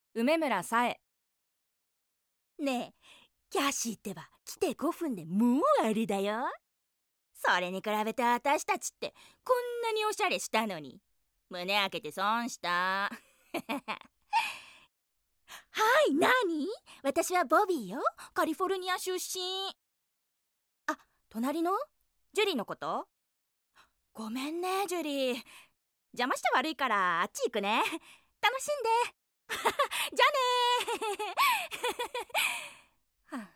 梅村さえ。 ねえ、キャシーってば来て5分でもうあれだよ。それに比べて私たちってこんなにおしゃれしたのに胸開けて損した。はい、何？私はボビーよ。カリフォルニア出身。あ、隣のジュリーのこと？ごめんね、ジュリー。邪魔して悪いからあっち行くね。楽しんで。じゃあねー。はあ、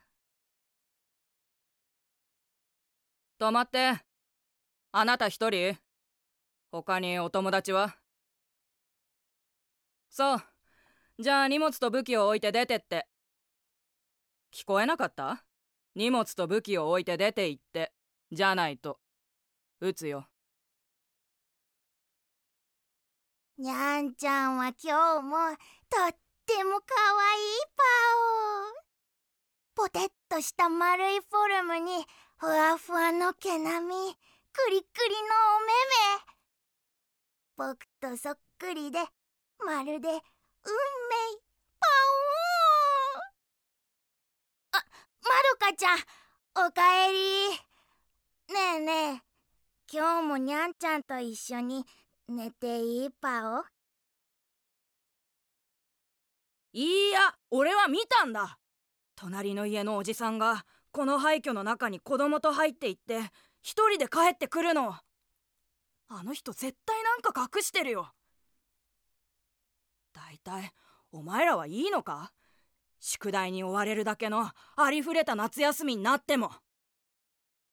止まって。あなた一人？他にお友達は？そう。じゃあ荷物と武器を置いて出てって。聞こえなかった？荷物と武器を置いて出て行って。じゃないと撃つよ。 にゃんちゃんは今日もとってもかわいいパオ。ポテッとした丸いフォルムにふわふわの毛並み、クリクリのお目目。僕とそっくりでまるで運命パオ。あ、まどかちゃん、おかえり。ねえねえ、今日もにゃんちゃんと一緒に寝ていいパオ？ いや、俺は見たんだ。隣の家のおじさんがこの廃墟の中に子供と入っていって一人で帰ってくるの。あの人絶対なんか隠してるよ。だいたいお前らはいいのか？宿題に追われるだけのありふれた夏休みになっても。